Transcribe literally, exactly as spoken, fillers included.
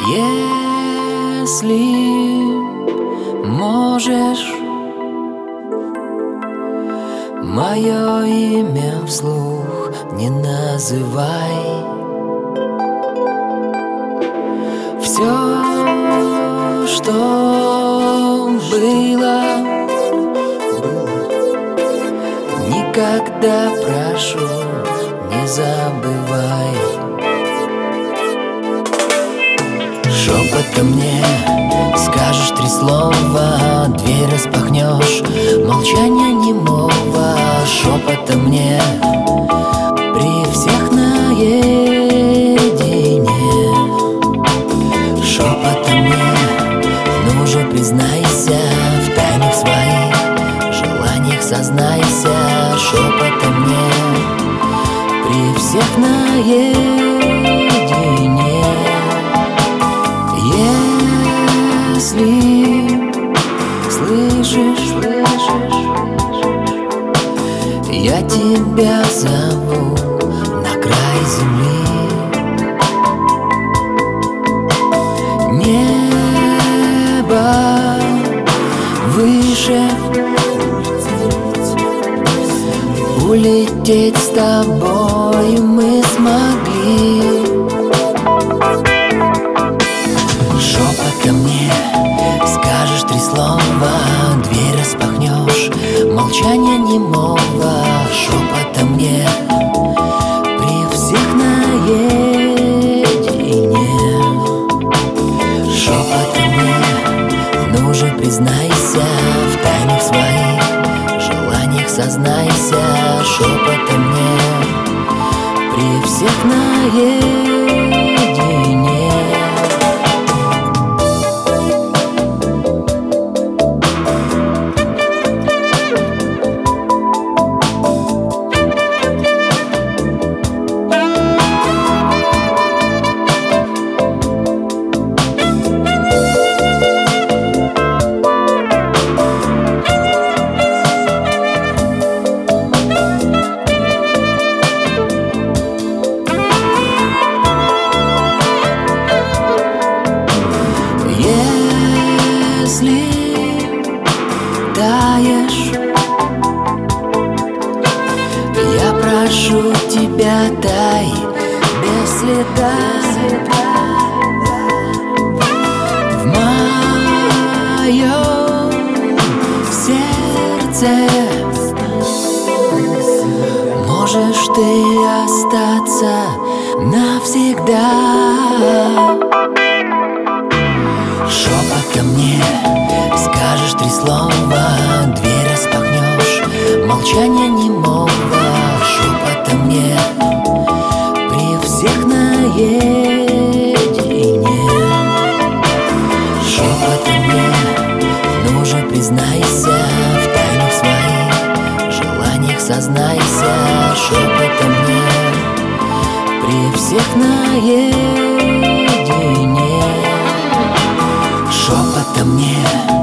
Если можешь, мое имя вслух не называй. Все, что было, никогда, прошу, не забывай. Шепотом мне скажешь три слова, дверь распахнешь, молчание немого. Шепотом мне при всех наедине. Шепотом мне, ну же признайся в тайнах своих желаниях, сознайся. Шепотом мне при всех наедине. Если слышишь, слышишь, я тебя зову на край земли. Небо выше, улететь с тобой мы смогли. Шепотом мне скажешь три слова, дверь распахнешь, молчание немого. Шепотом мне при всех наедине. Шепотом мне, ну же признайся в тайнах своих желаниях, сознайся. Шепотом мне при всех наедине. Если таешь, я прошу тебя, тай без следа. В моем сердце можешь ты остаться навсегда. Шепотом мне скажешь три слова, дверь распахнешь, молчание немого. Шепотом мне при всех наедине. Шепотом мне, ну же признайся в тайнах своих желаниях, сознайся. Шепотом мне при всех наедине. Шепотом мне